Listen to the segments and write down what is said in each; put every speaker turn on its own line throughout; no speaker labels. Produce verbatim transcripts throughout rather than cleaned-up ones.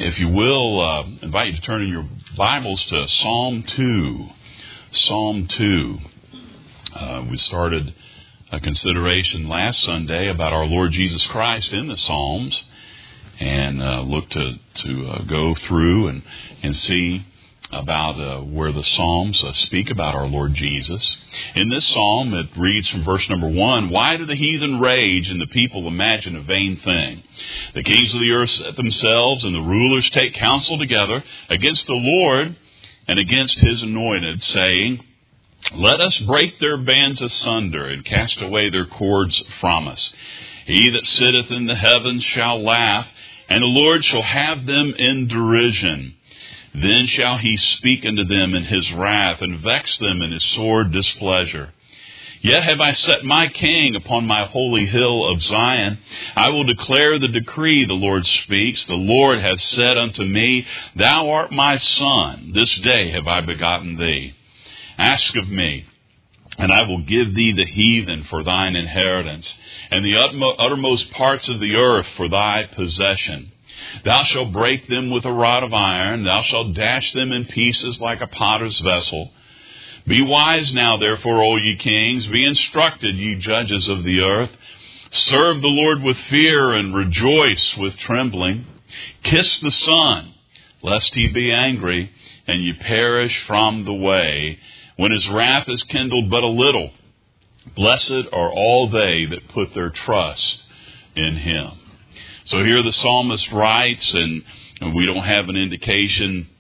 if you will, uh, invite you to turn in your Bibles to Psalm two. Psalm two. Uh, we started a consideration last Sunday about our Lord Jesus Christ in the Psalms, and uh, looked to to uh, go through and and see about uh, where the Psalms uh, speak about our Lord Jesus. In this psalm, it reads from verse number one, "Why do the heathen rage and the people imagine a vain thing? The kings of the earth set themselves and the rulers take counsel together against the Lord and against his anointed, saying, Let us break their bands asunder and cast away their cords from us. He that sitteth in the heavens shall laugh, and the Lord shall have them in derision. Then shall he speak unto them in his wrath, and vex them in his sore displeasure. Yet have I set my king upon my holy hill of Zion. I will declare the decree, the Lord speaks. The Lord hath said unto me, Thou art my son. This day have I begotten thee. Ask of me, and I will give thee the heathen for thine inheritance, and the uttermost parts of the earth for thy possession. Thou shalt break them with a rod of iron. Thou shalt dash them in pieces like a potter's vessel. Be wise now, therefore, O ye kings. Be instructed, ye judges of the earth. Serve the Lord with fear and rejoice with trembling. Kiss the Son, lest he be angry, and ye perish from the way, when his wrath is kindled but a little. Blessed are all they that put their trust in him." So here the psalmist writes, and we don't have an indication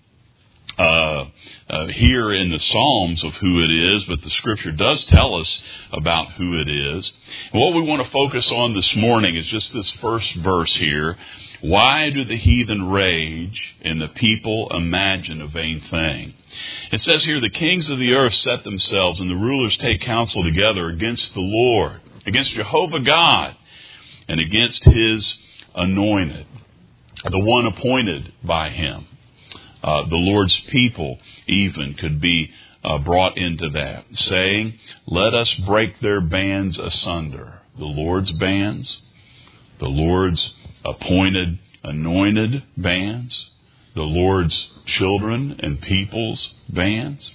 uh, uh, here in the Psalms of who it is, but the Scripture does tell us about who it is. And what we want to focus on this morning is just this first verse here. Why do the heathen rage and the people imagine a vain thing? It says here, the kings of the earth set themselves and the rulers take counsel together against the Lord, against Jehovah God, and against his anointed, the one appointed by him. Uh, the Lord's people even could be uh, brought into that, saying, Let us break their bands asunder. The Lord's bands, the Lord's appointed, anointed bands, the Lord's children and people's bands,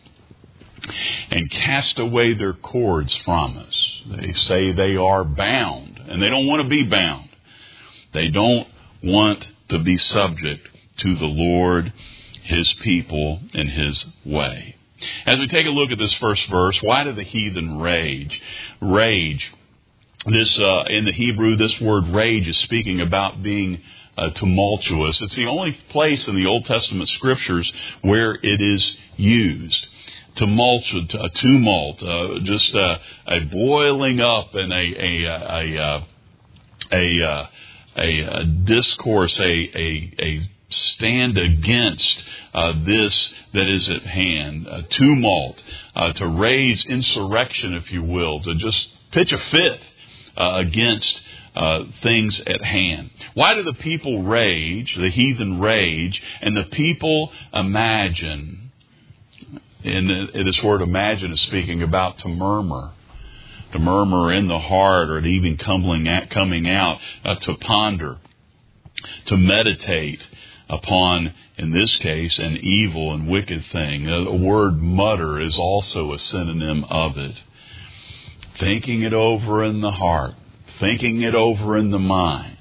and cast away their cords from us. They say they are bound, and they don't want to be bound. They don't want to be subject to the Lord, his people, and his way. As we take a look at this first verse, why do the heathen rage? Rage. This uh, in the Hebrew, this word rage is speaking about being uh, tumultuous. It's the only place in the Old Testament Scriptures where it is used. Tumult, a tumult, uh, just a, a boiling up and a a a a, a, a A, a discourse, a, a, a stand against uh, this that is at hand, a tumult, uh, to raise insurrection, if you will, to just pitch a fit uh, against uh, things at hand. Why do the people rage, the heathen rage, and the people imagine? And this word imagine is speaking about to murmur. To murmur in the heart, or even coming out, coming out uh, to ponder, to meditate upon, in this case, an evil and wicked thing. Uh, the word mutter is also a synonym of it. Thinking it over in the heart, thinking it over in the mind.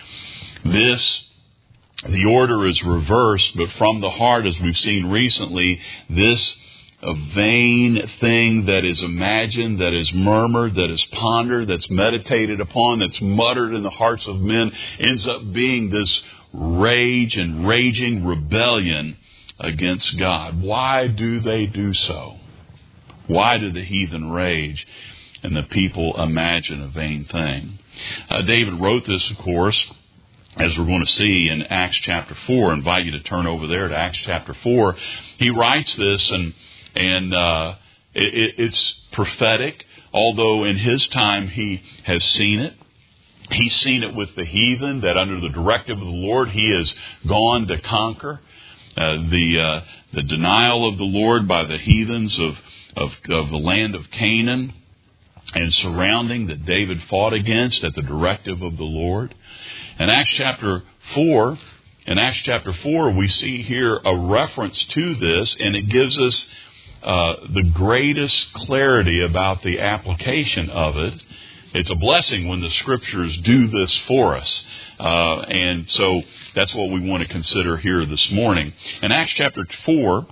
This, the order is reversed, but from the heart, as we've seen recently, this a vain thing that is imagined, that is murmured, that is pondered, that's meditated upon, that's muttered in the hearts of men, ends up being this rage and raging rebellion against God. Why do they do so? Why do the heathen rage and the people imagine a vain thing? Uh, David wrote this, of course, as we're going to see in Acts chapter four. I invite you to turn over there to Acts chapter four. He writes this, and And uh, it, it's prophetic, although in his time he has seen it. He's seen it with the heathen, that under the directive of the Lord he has gone to conquer. Uh, the uh, the denial of the Lord by the heathens of, of, of the land of Canaan and surrounding that David fought against at the directive of the Lord. In Acts chapter four, in Acts chapter four, we see here a reference to this, and it gives us uh, the greatest clarity about the application of it. It's a blessing when the Scriptures do this for us. Uh, and so that's what we want to consider here this morning. In Acts chapter four,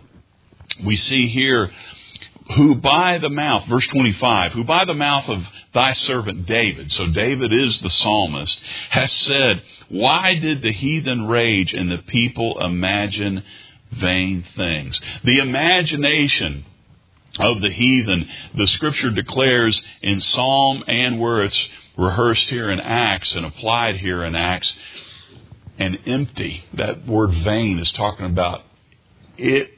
we see here, who by the mouth, verse twenty-five, who by the mouth of thy servant David, so David is the psalmist, has said, why did the heathen rage and the people imagine vain things? The imagination of the heathen, the Scripture declares in Psalm and where it's rehearsed here in Acts and applied here in Acts, and empty. That word vain is talking about it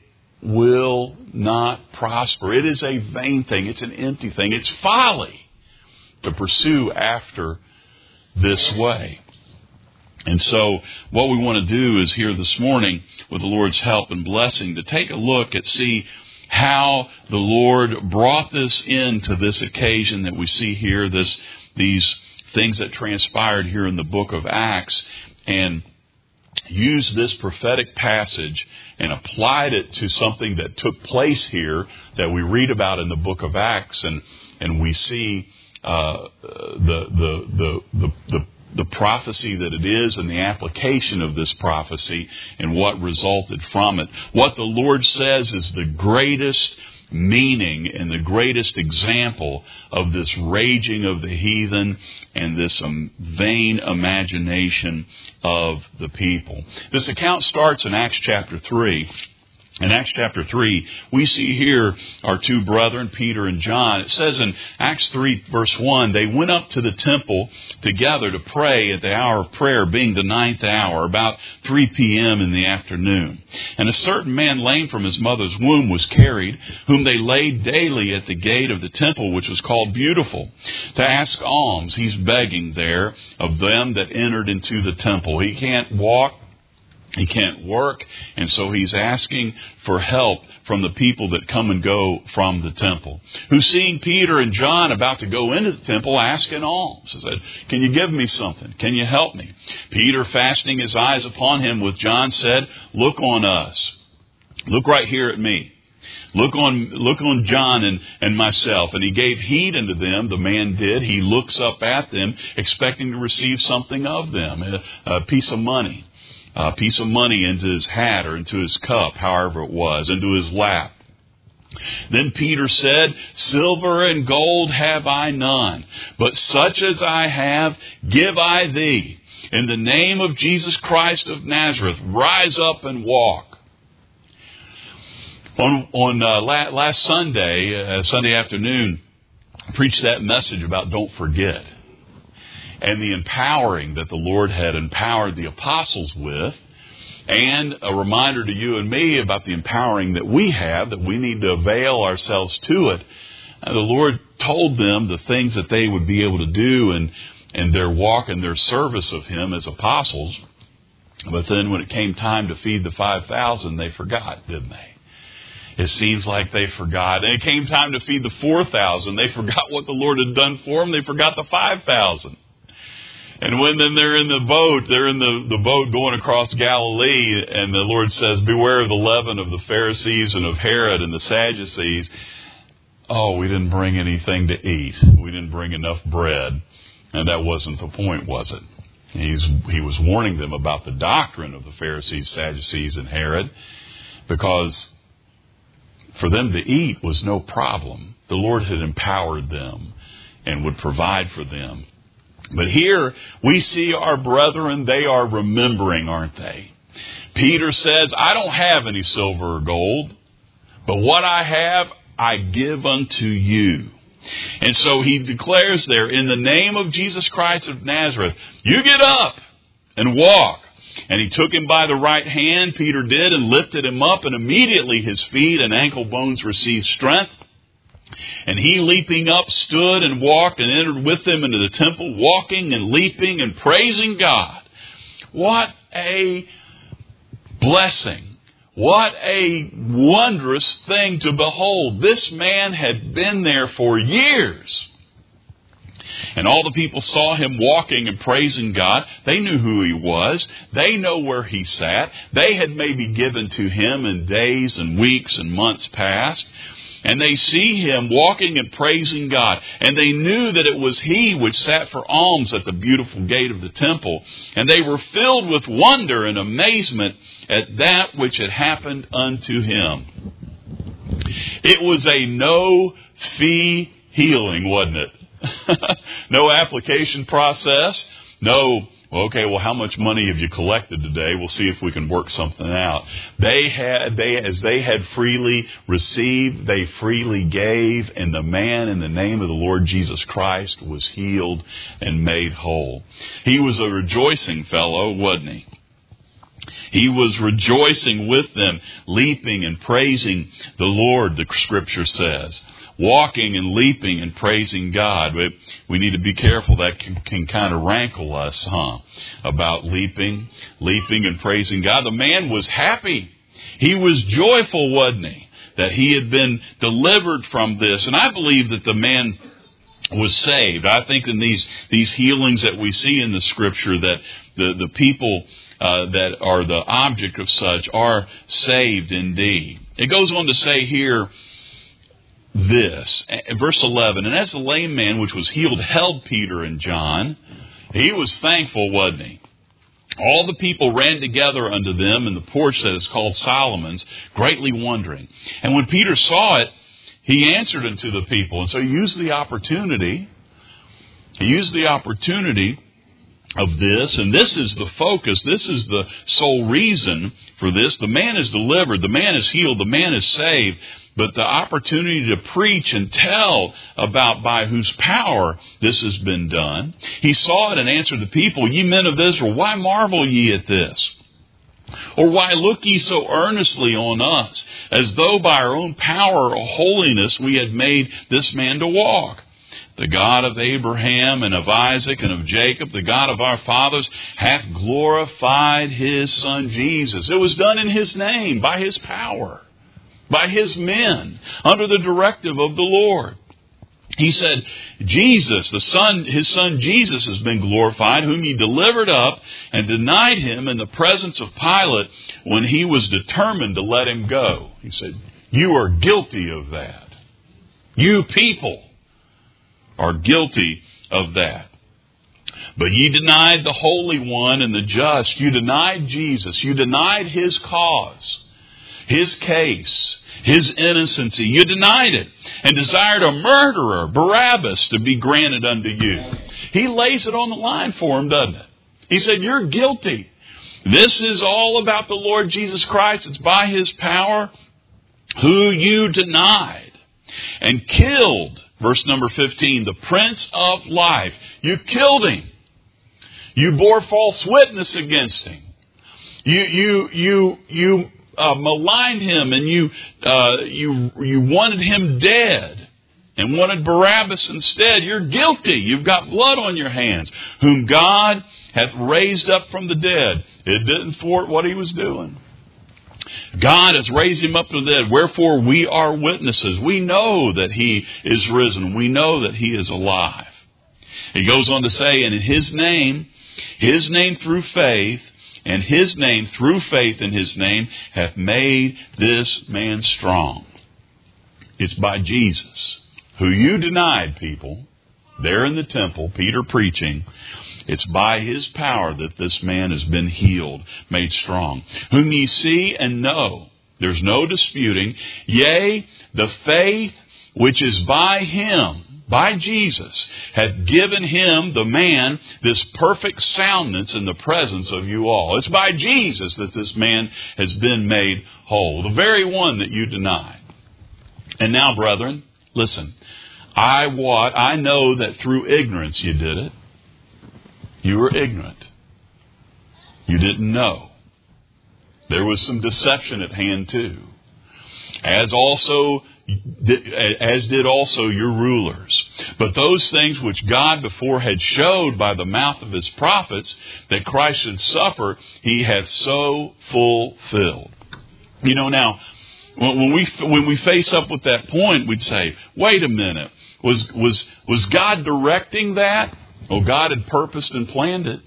will not prosper. It is a vain thing. It's an empty thing. It's folly to pursue after this way. And so what we want to do is here this morning, with the Lord's help and blessing, to take a look at see how the Lord brought this into this occasion that we see here, this these things that transpired here in the book of Acts, and used this prophetic passage and applied it to something that took place here that we read about in the book of Acts, and and we see uh, the, the the the the the prophecy that it is and the application of this prophecy and what resulted from it. What the Lord says is the greatest meaning and the greatest example of this raging of the heathen and this um, vain imagination of the people. This account starts in Acts chapter three. In Acts chapter three, we see here our two brethren, Peter and John. It says in Acts three, verse one, they went up to the temple together to pray at the hour of prayer, being the ninth hour, about three p.m. in the afternoon. And a certain man lame from his mother's womb was carried, whom they laid daily at the gate of the temple, which was called Beautiful, to ask alms. He's begging there of them that entered into the temple. He can't walk. He can't work, and so he's asking for help from the people that come and go from the temple, who, seeing Peter and John about to go into the temple, asked an alms. He said, can you give me something? Can you help me? Peter, fastening his eyes upon him with John, said, look on us. Look right here at me. Look on look on John and, and myself. And he gave heed unto them. The man did. He looks up at them, expecting to receive something of them, a, a piece of money. A piece of money into his hat or into his cup, however it was, into his lap. Then Peter said, silver and gold have I none, but such as I have give I thee. In the name of Jesus Christ of Nazareth, rise up and walk. On, on uh, la- last Sunday, uh, Sunday afternoon, I preached that message about don't forget, and the empowering that the Lord had empowered the apostles with, and a reminder to you and me about the empowering that we have, that we need to avail ourselves to it. And the Lord told them the things that they would be able to do and, and their walk and their service of Him as apostles. But then when it came time to feed the five thousand, they forgot, didn't they? It seems like they forgot. And it came time to feed the four thousand. They forgot what the Lord had done for them. They forgot the five thousand. And when then they're in the boat, they're in the, the boat going across Galilee, and the Lord says, beware of the leaven of the Pharisees and of Herod and the Sadducees. Oh, we didn't bring anything to eat. We didn't bring enough bread. And that wasn't the point, was it? He's, he was warning them about the doctrine of the Pharisees, Sadducees, and Herod, because for them to eat was no problem. The Lord had empowered them and would provide for them. But here we see our brethren, they are remembering, aren't they? Peter says, I don't have any silver or gold, but what I have, I give unto you. And so he declares there, in the name of Jesus Christ of Nazareth, you get up and walk. And he took him by the right hand, Peter did, and lifted him up, and immediately his feet and ankle bones received strength. And he, leaping up, stood and walked and entered with them into the temple, walking and leaping and praising God. What a blessing. What a wondrous thing to behold. This man had been there for years. And all the people saw him walking and praising God. They knew who he was. They know where he sat. They had maybe given to him in days and weeks and months past. And they see him walking and praising God. And they knew that it was he which sat for alms at the beautiful gate of the temple. And they were filled with wonder and amazement at that which had happened unto him. It was a no-fee healing, wasn't it? No application process. No, okay, well, how much money have you collected today? We'll see if we can work something out. They had, they, as they had freely received, they freely gave, and the man in the name of the Lord Jesus Christ was healed and made whole. He was a rejoicing fellow, wasn't he? He was rejoicing with them, leaping and praising the Lord, the Scripture says. Walking and leaping and praising God. But we need to be careful. That can, can kind of rankle us, huh? About leaping, leaping and praising God. The man was happy. He was joyful, wasn't he? That he had been delivered from this. And I believe that the man was saved. I think in these, these healings that we see in the Scripture that the, the people uh, that are the object of such are saved indeed. It goes on to say here, this, verse eleven, and as the lame man which was healed held Peter and John, he was thankful, wasn't he? All the people ran together unto them in the porch that is called Solomon's, greatly wondering. And when Peter saw it, he answered unto the people. And so he used the opportunity, he used the opportunity of this, and this is the focus, this is the sole reason for this. The man is delivered, the man is healed, the man is saved. But the opportunity to preach and tell about by whose power this has been done. He saw it and answered the people, Ye men of Israel, why marvel ye at this? Or why look ye so earnestly on us, as though by our own power or holiness we had made this man to walk? The God of Abraham and of Isaac and of Jacob, the God of our fathers, hath glorified his Son Jesus. It was done in his name, by his power. By his men, under the directive of the Lord. He said, Jesus, the Son, his Son Jesus has been glorified, whom he delivered up and denied him in the presence of Pilate when he was determined to let him go. He said, you are guilty of that. You people are guilty of that. But ye denied the Holy One and the just. You denied Jesus. You denied his cause, his case, his innocency. You denied it and desired a murderer, Barabbas, to be granted unto you. He lays it on the line for him, doesn't it? He said, you're guilty. This is all about the Lord Jesus Christ. It's by his power who you denied and killed. Verse number fifteen, the Prince of Life. You killed him. You bore false witness against him. You, you, you, you, Uh, maligned him, and you uh, you you wanted him dead and wanted Barabbas instead. You're guilty. You've got blood on your hands, whom God hath raised up from the dead. It didn't thwart what he was doing. God has raised him up from the dead. Wherefore we are witnesses. We know that he is risen. We know that he is alive. He goes on to say, and in his name, his name through faith, and his name, through faith in his name, hath made this man strong. It's by Jesus, who you denied, people, there in the temple, Peter preaching. It's by his power that this man has been healed, made strong. Whom ye see and know. There's no disputing. Yea, the faith which is by him, by Jesus, hath given him, the man, this perfect soundness in the presence of you all. It's by Jesus that this man has been made whole, the very one that you denied. And now, brethren, listen, I what I know that through ignorance you did it. You were ignorant. You didn't know. There was some deception at hand too. As also as did also your rulers. But those things which God before had showed by the mouth of his prophets that Christ should suffer, he hath so fulfilled. You know, now, When we when we face up with that point, we'd say, wait a minute. Was was was God directing that? Oh, God had purposed and planned it.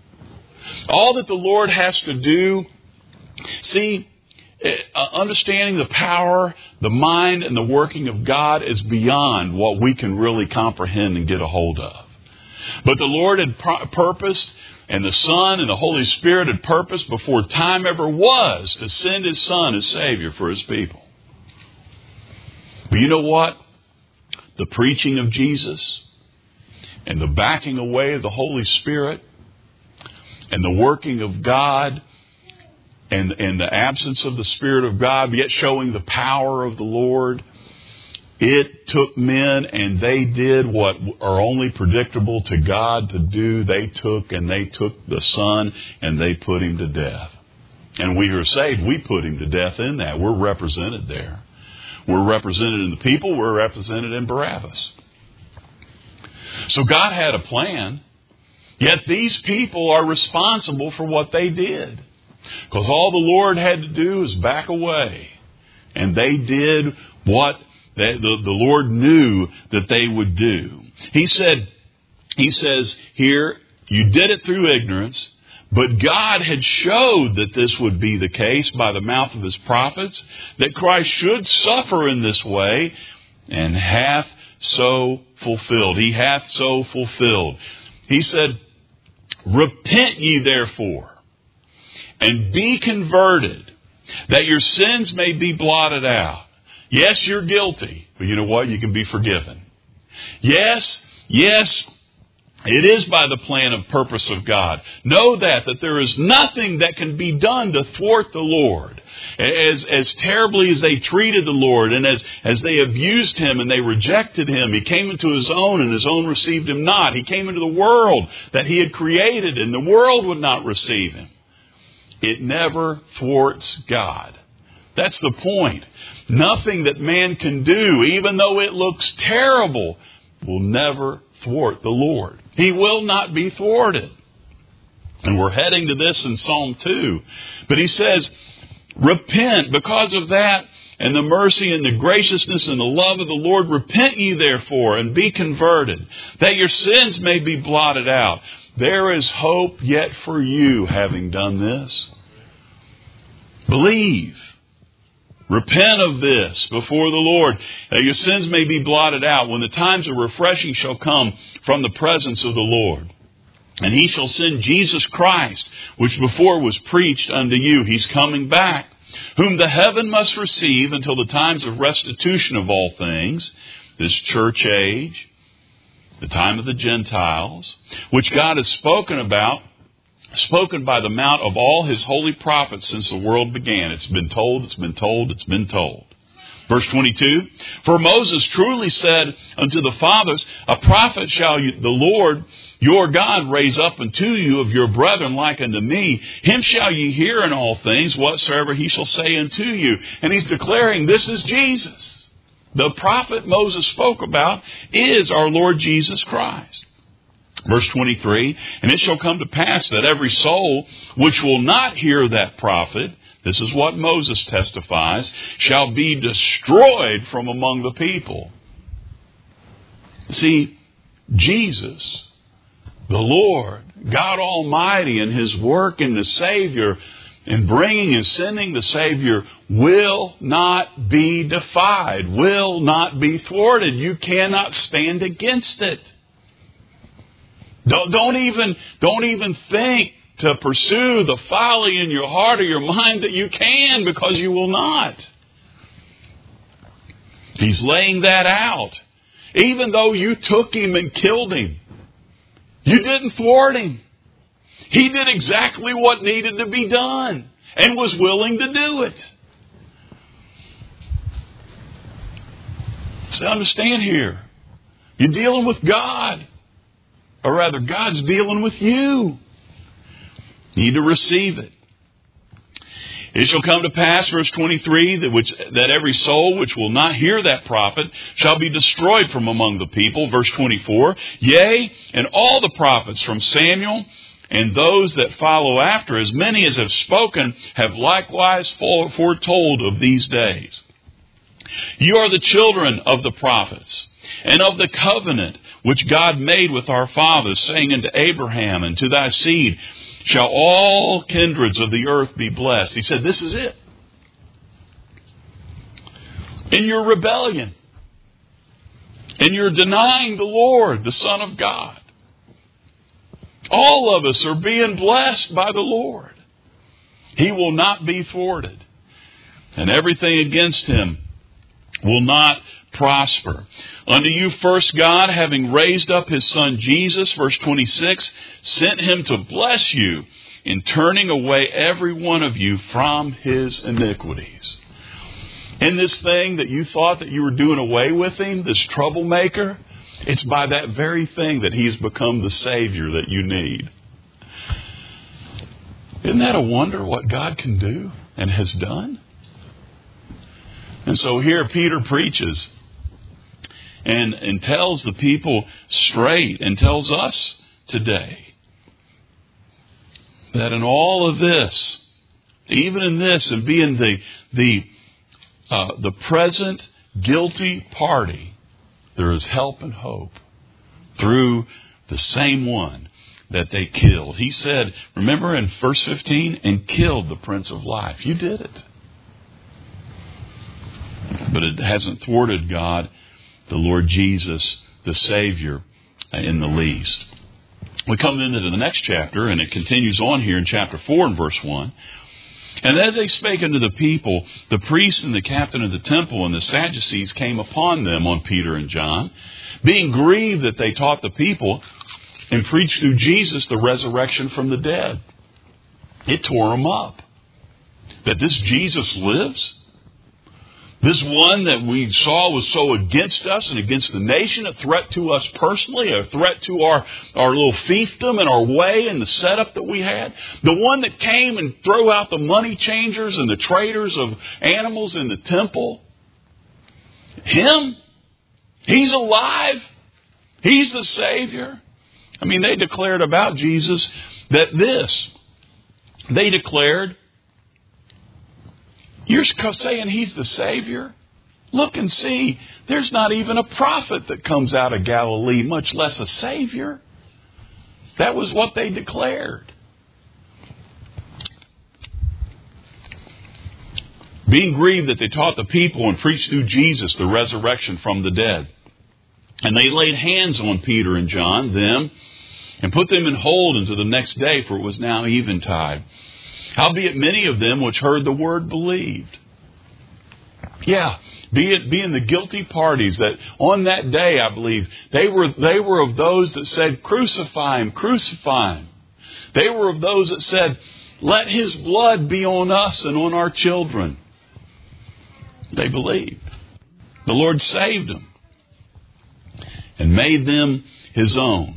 All that the Lord has to do, see, understanding the power, the mind, and the working of God is beyond what we can really comprehend and get a hold of. But the Lord had purposed, and the Son and the Holy Spirit had purposed before time ever was to send His Son as Savior for His people. But you know what? The preaching of Jesus and the backing away of the Holy Spirit and the working of God and, and the absence of the Spirit of God, yet showing the power of the Lord, it took men and they did what are only predictable to God to do. They took and they took the Son and they put Him to death. And we are saved. We put Him to death in that. We're represented there. We're represented in the people. We're represented in Barabbas. So God had a plan. Yet these people are responsible for what they did. Because all the Lord had to do is back away. And they did what they, the, the Lord knew that they would do. He said, He says here, you did it through ignorance. But God had showed that this would be the case by the mouth of His prophets, that Christ should suffer in this way, and hath so fulfilled. He hath so fulfilled. He said, repent ye therefore, and be converted, that your sins may be blotted out. Yes, you're guilty, but you know what? You can be forgiven. Yes, yes, it is by the plan and purpose of God. Know that, that there is nothing that can be done to thwart the Lord. As, as terribly as they treated the Lord and as, as they abused Him and they rejected Him, He came into His own and His own received Him not. He came into the world that He had created and the world would not receive Him. It never thwarts God. That's the point. Nothing that man can do, even though it looks terrible, will never thwart the Lord. He will not be thwarted. And we're heading to this in Psalm two. But he says, repent because of that and the mercy and the graciousness and the love of the Lord. Repent ye therefore and be converted, that your sins may be blotted out. There is hope yet for you having done this. Believe. Repent of this before the Lord, that your sins may be blotted out when the times of refreshing shall come from the presence of the Lord. And He shall send Jesus Christ, which before was preached unto you. He's coming back, whom the heaven must receive until the times of restitution of all things, this church age, the time of the Gentiles, which God has spoken about, spoken by the mouth of all His holy prophets since the world began. It's been told, it's been told, it's been told. Verse twenty-two, for Moses truly said unto the fathers, a prophet shall you, the Lord your God raise up unto you of your brethren like unto me. Him shall ye hear in all things whatsoever He shall say unto you. And He's declaring this is Jesus. The prophet Moses spoke about is our Lord Jesus Christ. Verse twenty-three, and it shall come to pass that every soul which will not hear that prophet, this is what Moses testifies, shall be destroyed from among the people. See, Jesus, the Lord, God Almighty, and His work in the Savior, in bringing and sending the Savior, will not be defied, will not be thwarted. You cannot stand against it. Don't, don't even, don't even think to pursue the folly in your heart or your mind that you can, because you will not. He's laying that out. Even though you took Him and killed Him, you didn't thwart Him. He did exactly what needed to be done and was willing to do it. So understand here, you're dealing with God. Or rather, God's dealing with you. You need to receive it. It shall come to pass, verse twenty-three, that, which, that every soul which will not hear that prophet shall be destroyed from among the people. Verse twenty-four, yea, and all the prophets from Samuel and those that follow after, as many as have spoken, have likewise foretold of these days. You are the children of the prophets, and of the covenant which God made with our fathers, saying unto Abraham, and to thy seed shall all kindreds of the earth be blessed. He said, this is it. In your rebellion, in your denying the Lord, the Son of God, all of us are being blessed by the Lord. He will not be thwarted, and everything against him will not prosper. Unto you first God, having raised up his Son Jesus, verse twenty-six, sent him to bless you in turning away every one of you from his iniquities. In this thing that you thought that you were doing away with him, this troublemaker, it's by that very thing that he's become the Savior that you need. Isn't that a wonder what God can do and has done? And so here Peter preaches and, and tells the people straight and tells us today that in all of this, even in this and being the the uh, the present guilty party, there is help and hope through the same one that they killed. He said, remember in verse fifteen, and killed the Prince of Life. You did it. But it hasn't thwarted God, the Lord Jesus, the Savior, in the least. We come into the next chapter, and it continues on here in chapter four and verse one. And as they spake unto the people, the priest and the captain of the temple and the Sadducees came upon them, on Peter and John, being grieved that they taught the people and preached through Jesus the resurrection from the dead. It tore them up. That this Jesus lives? This one that we saw was so against us and against the nation, a threat to us personally, a threat to our, our little fiefdom and our way and the setup that we had. The one that came and threw out the money changers and the traders of animals in the temple. Him? He's alive. He's the Savior. I mean, they declared about Jesus that this. They declared, you're saying he's the Savior? Look and see. There's not even a prophet that comes out of Galilee, much less a Savior. That was what they declared. Being grieved that they taught the people and preached through Jesus the resurrection from the dead. And they laid hands on Peter and John, them, and put them in hold until the next day, for it was now eventide. Howbeit many of them which heard the word believed. Yeah, be it being the guilty parties that on that day, I believe, they were they were of those that said, crucify him, crucify him. They were of those that said, let his blood be on us and on our children. They believed. The Lord saved them and made them his own.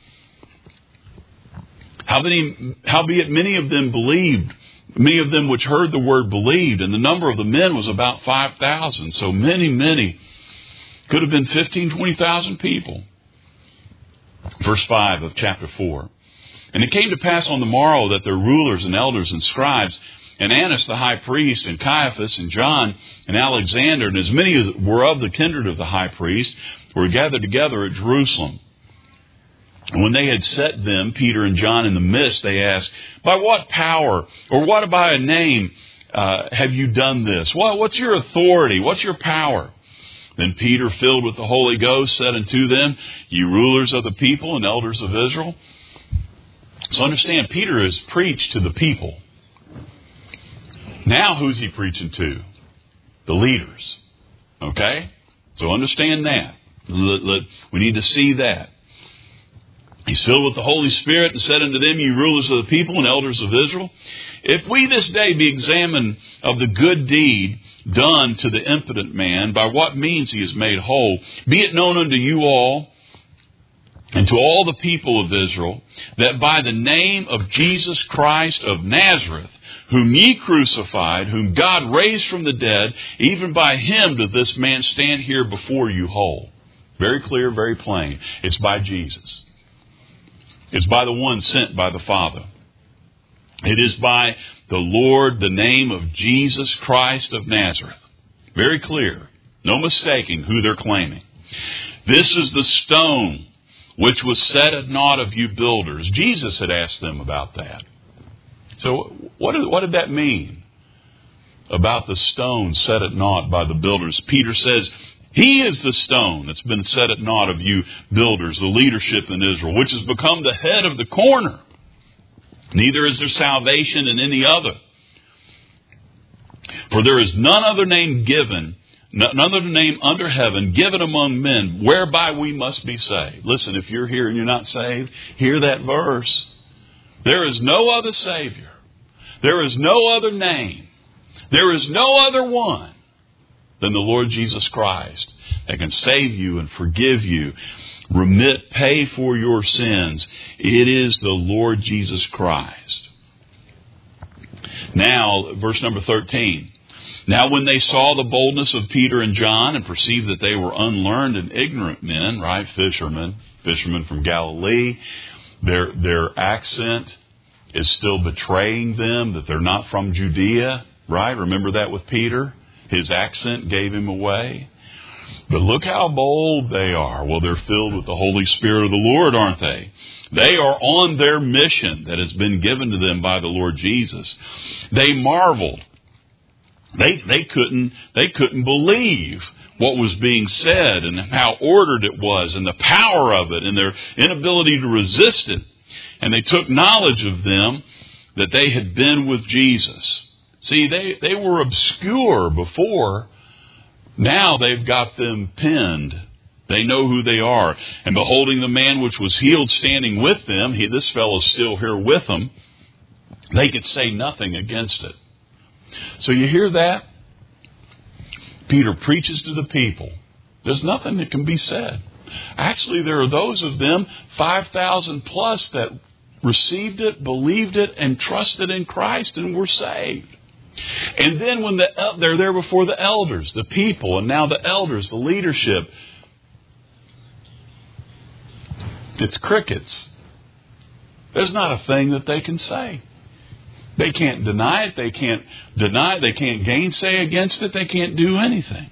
Howbeit, howbeit many of them believed, many of them which heard the word believed, and the number of the men was about five thousand. So many, many, could have been fifteen, twenty thousand people. Verse five of chapter four. And it came to pass on the morrow that their rulers and elders and scribes, and Annas the high priest, and Caiaphas, and John, and Alexander, and as many as were of the kindred of the high priest, were gathered together at Jerusalem. And when they had set them, Peter and John, in the midst, they asked, by what power, or what by a name, uh, have you done this? What, what's your authority? What's your power? Then Peter, filled with the Holy Ghost, said unto them, ye rulers of the people and elders of Israel. So understand, Peter has preached to the people. Now who's he preaching to? The leaders. Okay? So understand that. Let, let, we need to see that. He's filled with the Holy Spirit and said unto them, ye rulers of the people and elders of Israel, if we this day be examined of the good deed done to the impotent man, by what means he is made whole, be it known unto you all and to all the people of Israel, that by the name of Jesus Christ of Nazareth, whom ye crucified, whom God raised from the dead, even by him doth this man stand here before you whole. Very clear, very plain. It's by Jesus. is by the one sent by the Father. It is by the Lord, the name of Jesus Christ of Nazareth. Very clear. No mistaking who they're claiming. This is the stone which was set at naught of you builders. Jesus had asked them about that. So what did, what did that mean about the stone set at naught by the builders? Peter says, He is the stone that's been set at naught of you builders, the leadership in Israel, which has become the head of the corner. Neither is there salvation in any other. For there is none other name given, none other name under heaven given among men, whereby we must be saved. Listen, if you're here and you're not saved, hear that verse. There is no other Savior. There is no other name. There is no other one than the Lord Jesus Christ that can save you and forgive you, remit, pay for your sins. It is the Lord Jesus Christ. Now, verse number thirteen. Now when they saw the boldness of Peter and John and perceived that they were unlearned and ignorant men, right, fishermen, fishermen from Galilee, their, their accent is still betraying them, that they're not from Judea, right? Remember that with Peter? His accent gave him away. But look how bold they are. Well, they're filled with the Holy Spirit of the Lord, aren't they? They are on their mission that has been given to them by the Lord Jesus. They marveled. They, they couldn't, they couldn't believe what was being said and how ordered it was and the power of it and their inability to resist it. And they took knowledge of them that they had been with Jesus. See, they, they were obscure before. Now they've got them pinned. They know who they are. And beholding the man which was healed standing with them, he, this fellow's still here with them, they could say nothing against it. So you hear that? Peter preaches to the people. There's nothing that can be said. Actually, there are those of them, five thousand plus, that received it, believed it, and trusted in Christ and were saved. And then when the, they're there before the elders, the people, and now the elders, the leadership, it's crickets. There's not a thing that they can say. They can't deny it. They can't deny it. They can't gainsay against it. They can't do anything.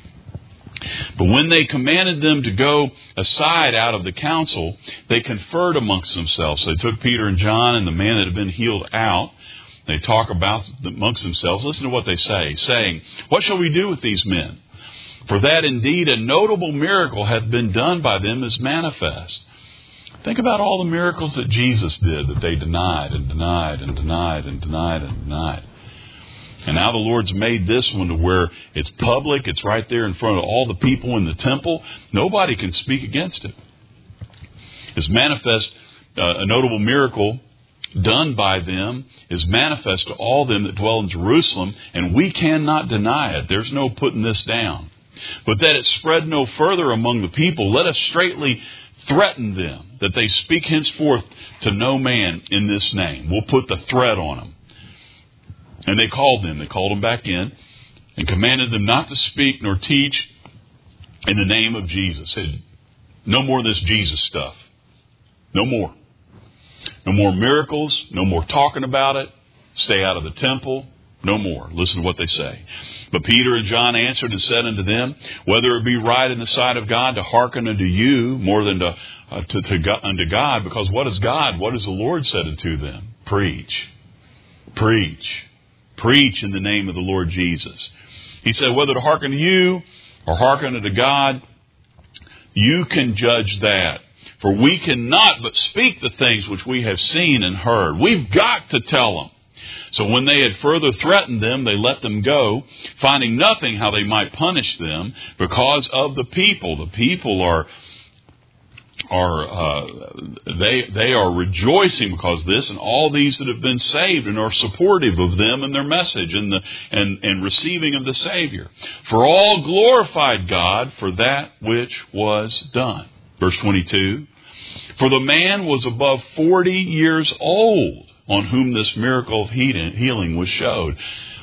But when they commanded them to go aside out of the council, they conferred amongst themselves. They took Peter and John and the man that had been healed out. They talk about amongst themselves. Listen to what they say, saying, "What shall we do with these men? For that indeed a notable miracle hath been done by them is manifest." Think about all the miracles that Jesus did that they denied and denied and denied and denied and denied. And now the Lord's made this one to where it's public. It's right there in front of all the people in the temple. Nobody can speak against it. It's manifest, uh, a notable miracle done by them is manifest to all them that dwell in Jerusalem, and we cannot deny it. There's no putting this down. But that it spread no further among the people, let us straightly threaten them that they speak henceforth to no man in this name. We'll put the threat on them. And they called them. They called them back in and commanded them not to speak nor teach in the name of Jesus. Said, no more of this Jesus stuff. No more. No more miracles. No more talking about it. Stay out of the temple. No more. Listen to what they say. But Peter and John answered and said unto them, whether it be right in the sight of God to hearken unto you more than to, uh, to, to God, unto God. Because what is God? What has the Lord said unto them? Preach. Preach. Preach in the name of the Lord Jesus. He said, whether to hearken to you or hearken unto God, you can judge that. For we cannot but speak the things which we have seen and heard. We've got to tell them. So when they had further threatened them, they let them go, finding nothing how they might punish them because of the people. The people are are uh, they they are rejoicing because of this, and all these that have been saved and are supportive of them and their message and the and, and receiving of the Savior. For all glorified God for that which was done. Verse twenty-two. For the man was above forty years old, on whom this miracle of healing was showed.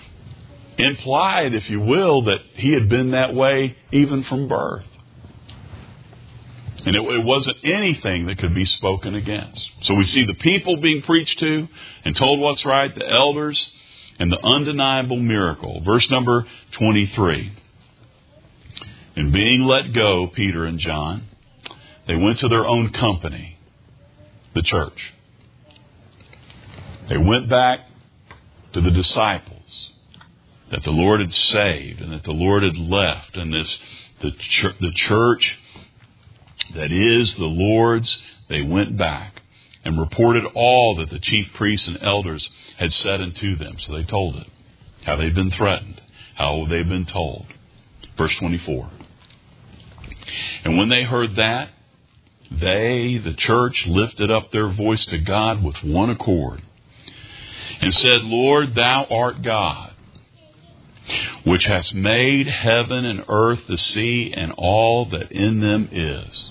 Implied, if you will, that he had been that way even from birth. And it, it wasn't anything that could be spoken against. So we see the people being preached to and told what's right, the elders, and the undeniable miracle. Verse number twenty-three. And being let go, Peter and John, they went to their own company, the church. They went back to the disciples that the Lord had saved and that the Lord had left. And this the, ch- the church that is the Lord's, they went back and reported all that the chief priests and elders had said unto them. So they told it, how they'd been threatened, how they'd been told. Verse twenty-four. And when they heard that, they, the church, lifted up their voice to God with one accord and said, Lord, thou art God, which hast made heaven and earth, the sea, and all that in them is.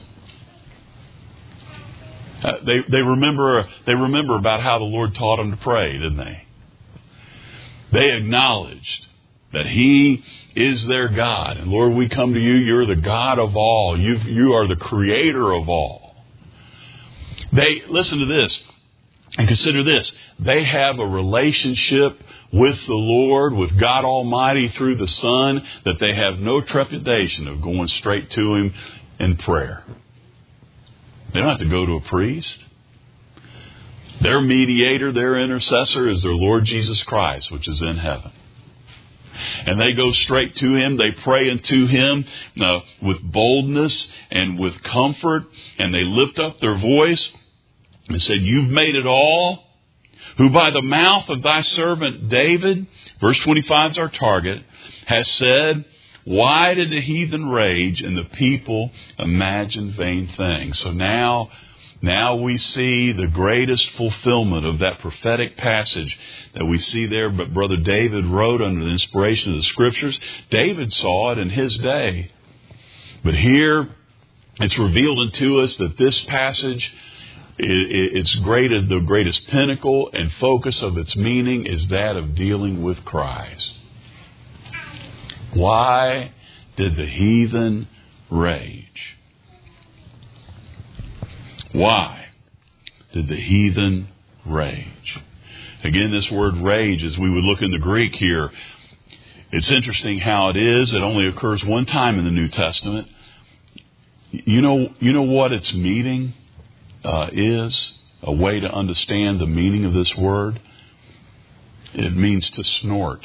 Uh, they they remember they remember about how the Lord taught them to pray, didn't they? They acknowledged that He is their God. And Lord, we come to you. You're the God of all. You you are the creator of all. They listen to this and consider this. They have a relationship with the Lord, with God Almighty through the Son, that they have no trepidation of going straight to Him in prayer. They don't have to go to a priest. Their mediator, their intercessor is their Lord Jesus Christ, which is in heaven. And they go straight to Him. They pray unto Him uh, with boldness and with comfort. And they lift up their voice and said, You've made it all, who by the mouth of thy servant David, verse twenty-five is our target, has said, Why did the heathen rage and the people imagine vain things? So now, now we see the greatest fulfillment of that prophetic passage that we see there. But Brother David wrote under the inspiration of the Scriptures. David saw it in his day. But here it's revealed unto us that this passage, its greatest, the greatest pinnacle and focus of its meaning is that of dealing with Christ. Why did the heathen rage? Why did the heathen rage? Again, this word rage, as we would look in the Greek here, it's interesting how it is. It only occurs one time in the New Testament. You know, you know what its meaning uh, is? A way to understand the meaning of this word? It means to snort.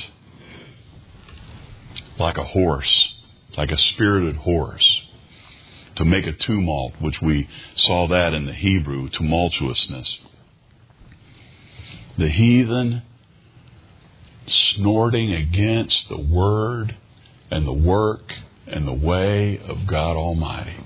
Like a horse, like a spirited horse. To make a tumult, which we saw that in the Hebrew, tumultuousness. The heathen snorting against the word and the work and the way of God Almighty.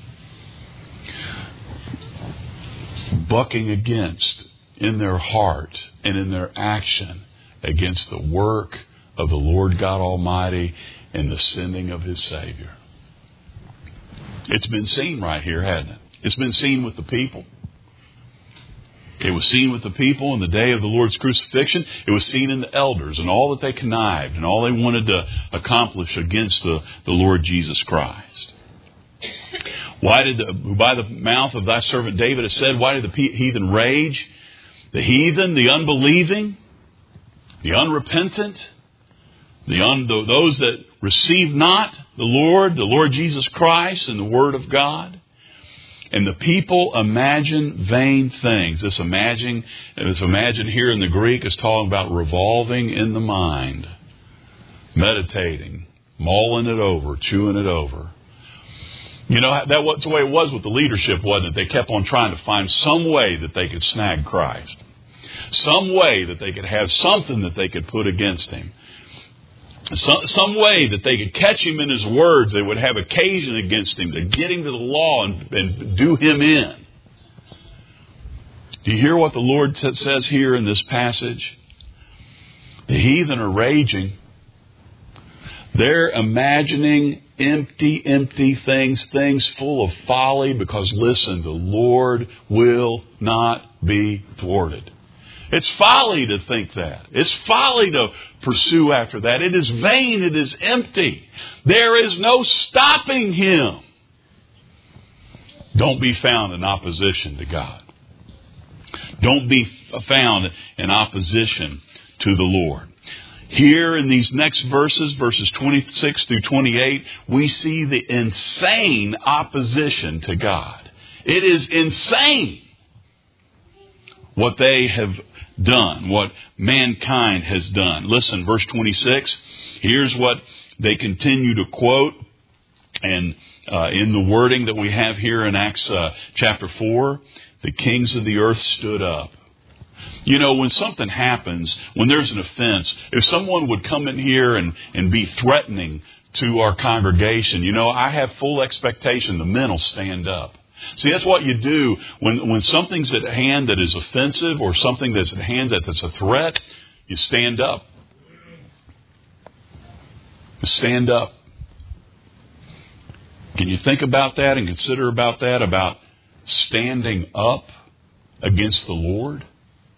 Bucking against in their heart and in their action against the work of the Lord God Almighty and the sending of His Savior. It's been seen right here, hasn't it? It's been seen with the people. It was seen with the people in the day of the Lord's crucifixion. It was seen in the elders and all that they connived and all they wanted to accomplish against the, the Lord Jesus Christ. Why did the, by the mouth of thy servant David has said, why did the heathen rage? The heathen, the unbelieving, the unrepentant, The un, those that receive not the Lord, the Lord Jesus Christ and the Word of God. And the people imagine vain things. This imagine, this imagine here in the Greek is talking about revolving in the mind. Meditating, mulling it over, chewing it over. You know, that was the way it was with the leadership, wasn't it? They kept on trying to find some way that they could snag Christ. Some way that they could have something that they could put against Him. Some, some way that they could catch Him in His words. They would have occasion against Him to get Him to the law and, and do Him in. Do you hear what the Lord t- says here in this passage? The heathen are raging. They're imagining empty, empty things, things full of folly, because listen, the Lord will not be thwarted. It's folly to think that. It's folly to pursue after that. It is vain. It is empty. There is no stopping Him. Don't be found in opposition to God. Don't be found in opposition to the Lord. Here in these next verses, verses twenty-six through twenty-eight, we see the insane opposition to God. It is insane what they have done, what mankind has done. Listen, verse twenty-six, here's what they continue to quote. And uh, in the wording that we have here in Acts uh, chapter four, the kings of the earth stood up. You know, when something happens, when there's an offense, if someone would come in here and, and be threatening to our congregation, you know, I have full expectation the men will stand up. See, that's what you do when, when something's at hand that is offensive or something that's at hand that's a threat, you stand up. You stand up. Can you think about that and consider about that, about standing up against the Lord?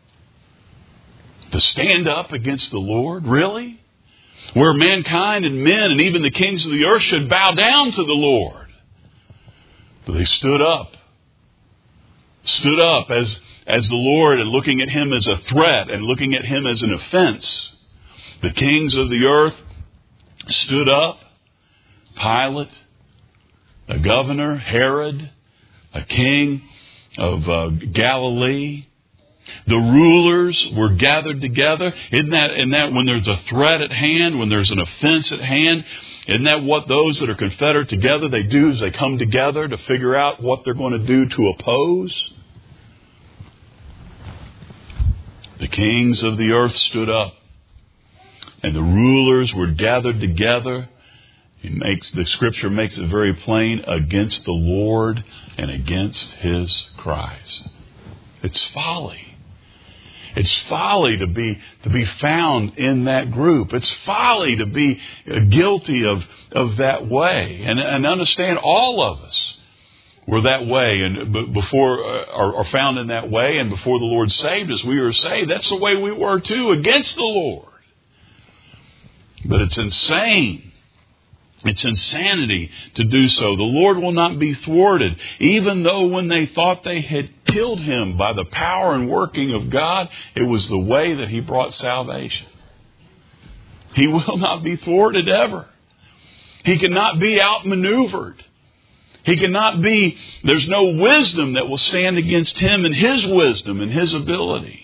To stand up against the Lord? Really? Where mankind and men and even the kings of the earth should bow down to the Lord. But they stood up. Stood up as, as the Lord and looking at Him as a threat and looking at Him as an offense. The kings of the earth stood up. Pilate, a governor, Herod, a king of uh, Galilee. The rulers were gathered together. Isn't that, isn't that when there's a threat at hand, when there's an offense at hand, isn't that what those that are confederate together, they do is they come together to figure out what they're going to do to oppose? The kings of the earth stood up, and the rulers were gathered together. He makes, the Scripture makes it very plain, against the Lord and against His Christ. It's folly. It's folly to be to be found in that group. It's folly to be guilty of, of that way. And, and understand all of us were that way and before uh, are, are found in that way. And before the Lord saved us, we were saved. That's the way we were too, against the Lord. But it's insane. It's insanity to do so. The Lord will not be thwarted. Even though when they thought they had killed Him by the power and working of God, it was the way that He brought salvation. He will not be thwarted ever. He cannot be outmaneuvered. He cannot be, there's no wisdom that will stand against Him and His wisdom and His ability.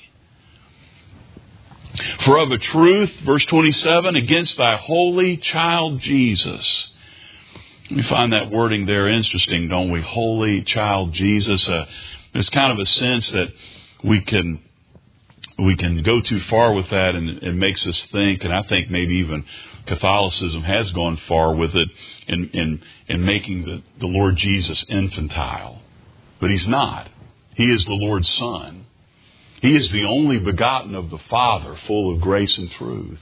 For of a truth, verse twenty-seven, against thy holy child Jesus. We find that wording there interesting, don't we? Holy child Jesus. Uh, there's kind of a sense that we can we can go too far with that, and it makes us think, and I think maybe even Catholicism has gone far with it in in, in making the, the Lord Jesus infantile. But He's not. He is the Lord's Son. He is the only begotten of the Father, full of grace and truth.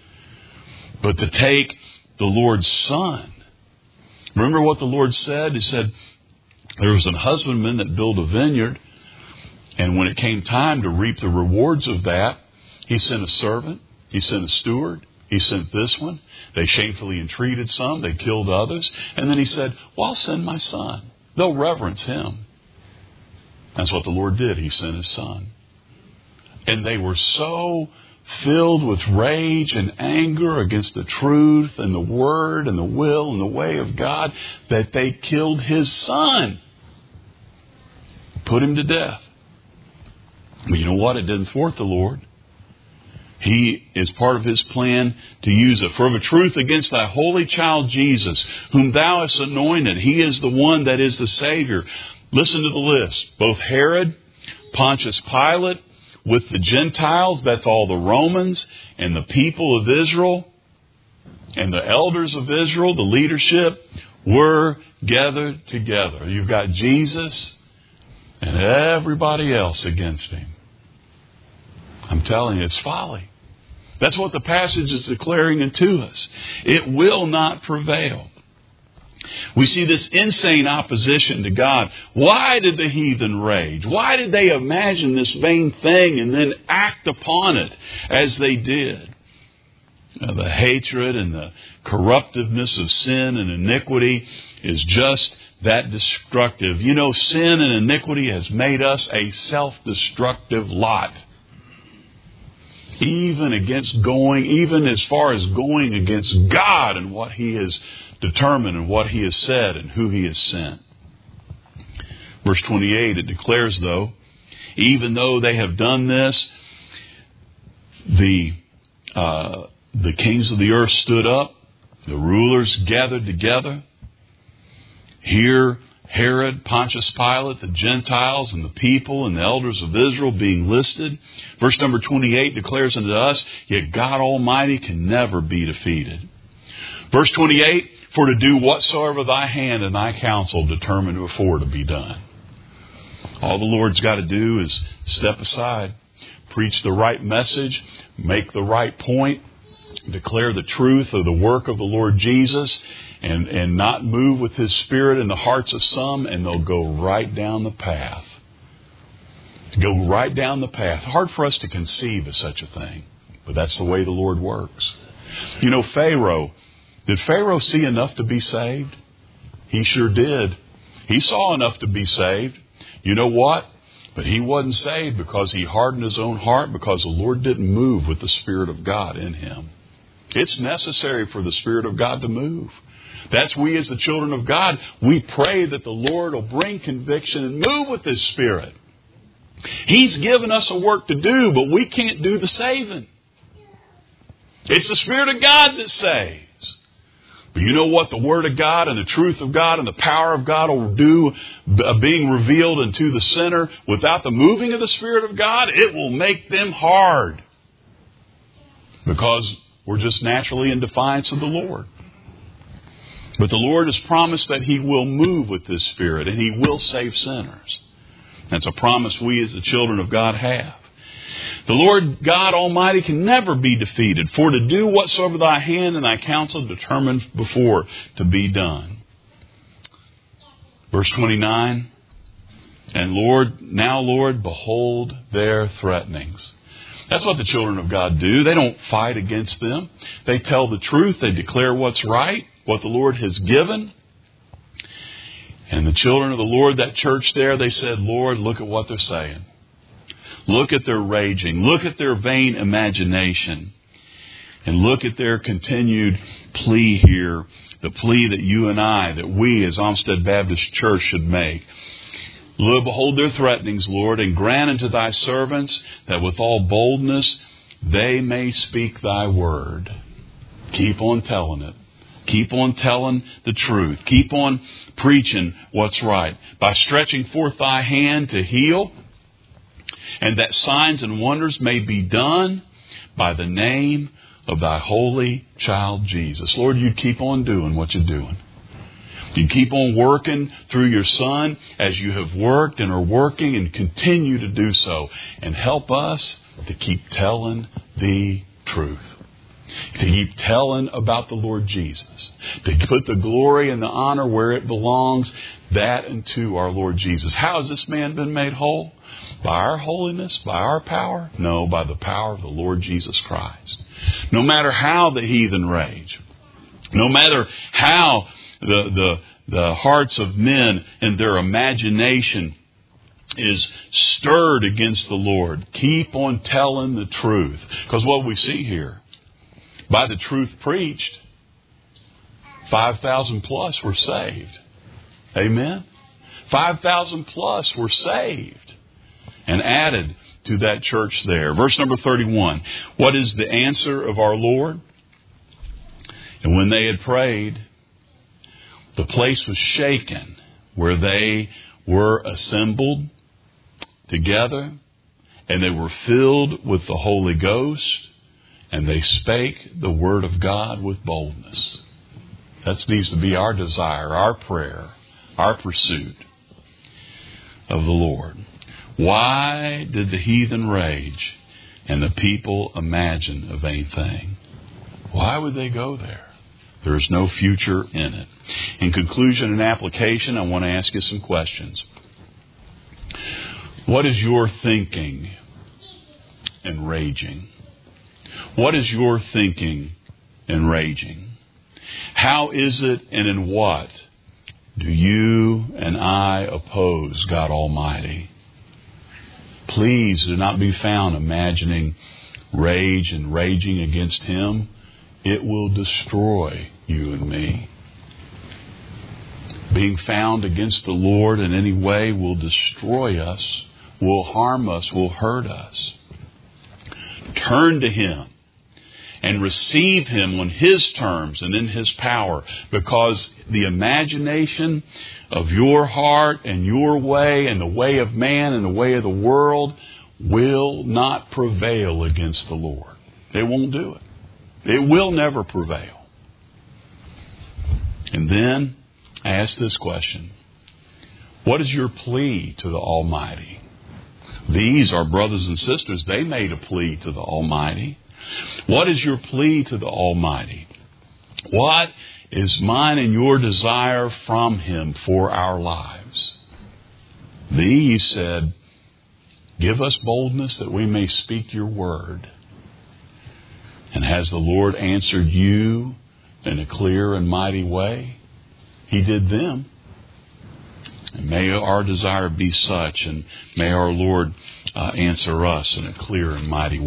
But to take the Lord's Son, remember what the Lord said? He said, there was a husbandman that built a vineyard, and when it came time to reap the rewards of that, he sent a servant, he sent a steward, he sent this one. They shamefully entreated some, they killed others, and then he said, well, I'll send my Son. They'll reverence Him. That's what the Lord did. He sent His Son. And they were so filled with rage and anger against the truth and the Word and the will and the way of God that they killed His Son. Put Him to death. But you know what? It didn't thwart the Lord. He is part of His plan to use it. For of a truth against thy holy child Jesus, whom thou hast anointed, He is the one that is the Savior. Listen to the list. Both Herod, Pontius Pilate, with the Gentiles, that's all the Romans and the people of Israel and the elders of Israel, the leadership, were gathered together. You've got Jesus and everybody else against Him. I'm telling you, it's folly. That's what the passage is declaring unto us. It will not prevail. We see this insane opposition to God. Why did the heathen rage? Why did they imagine this vain thing and then act upon it as they did? Uh, the hatred and the corruptiveness of sin and iniquity is just that destructive. You know, sin and iniquity has made us a self-destructive lot. Even against going, even as far as going against God and what He has determined and what He has said and who He has sent. Verse twenty-eight, it declares, though, even though they have done this, the uh, the kings of the earth stood up, the rulers gathered together. Here, Herod, Pontius Pilate, the Gentiles, and the people and the elders of Israel being listed. Verse number twenty-eight declares unto us, yet God Almighty can never be defeated. Verse twenty-eight, for to do whatsoever thy hand and thy counsel determine before to be done. All the Lord's got to do is step aside, preach the right message, make the right point, declare the truth of the work of the Lord Jesus, and, and not move with His Spirit in the hearts of some, and they'll go right down the path. Go right down the path. Hard for us to conceive of such a thing, but that's the way the Lord works. You know, Pharaoh, did Pharaoh see enough to be saved? He sure did. He saw enough to be saved. You know what? But he wasn't saved because he hardened his own heart, because the Lord didn't move with the Spirit of God in him. It's necessary for the Spirit of God to move. That's we as the children of God. We pray that the Lord will bring conviction and move with His Spirit. He's given us a work to do, but we can't do the saving. It's the Spirit of God that saves. But you know what the Word of God and the truth of God and the power of God will do, being revealed into the sinner without the moving of the Spirit of God? It will make them hard. Because we're just naturally in defiance of the Lord. But the Lord has promised that He will move with His Spirit and He will save sinners. That's a promise we as the children of God have. The Lord God Almighty can never be defeated. For to do whatsoever thy hand and thy counsel determined before to be done. Verse twenty-nine. And Lord, now Lord, behold their threatenings. That's what the children of God do. They don't fight against them. They tell the truth. They declare what's right, what the Lord has given. And the children of the Lord, that church there, they said, Lord, look at what they're saying. Look at their raging. Look at their vain imagination. And look at their continued plea here. The plea that you and I, that we as Olmsted Baptist Church should make. Lord, behold their threatenings, Lord, and grant unto thy servants that with all boldness they may speak thy word. Keep on telling it. Keep on telling the truth. Keep on preaching what's right. By stretching forth thy hand to heal, and that signs and wonders may be done by the name of thy holy child Jesus. Lord, you keep on doing what you're doing. You keep on working through your Son as you have worked and are working and continue to do so. And help us to keep telling the truth. To keep telling about the Lord Jesus. To put the glory and the honor where it belongs, that unto our Lord Jesus. How has this man been made whole? By our holiness? By our power? No, by the power of the Lord Jesus Christ. No matter how the heathen rage. No matter how the, the, the hearts of men and their imagination is stirred against the Lord. Keep on telling the truth. Because what we see here, by the truth preached, five thousand plus were saved. Amen? five thousand plus were saved and added to that church there. Verse number thirty-one. What is the answer of our Lord? And when they had prayed, the place was shaken where they were assembled together, and they were filled with the Holy Ghost, and they spake the word of God with boldness. That needs to be our desire, our prayer, our pursuit of the Lord. Why did the heathen rage and the people imagine a vain thing? Why would they go there? There is no future in it. In conclusion and application, I want to ask you some questions. What is your thinking and raging? What is your thinking and raging? How is it and in what do you and I oppose God Almighty? Please do not be found imagining rage and raging against Him. It will destroy you and me. Being found against the Lord in any way will destroy us, will harm us, will hurt us. Turn to Him and receive Him on His terms and in His power, because the imagination of your heart and your way and the way of man and the way of the world will not prevail against the Lord. It won't do it. It will never prevail. And then I ask this question. What is your plea to the Almighty? These are brothers and sisters. They made a plea to the Almighty. What is your plea to the Almighty? What is mine and your desire from Him for our lives? These said, give us boldness that we may speak your word. And has the Lord answered you in a clear and mighty way? He did them. And may our desire be such, and may our Lord uh, answer us in a clear and mighty way.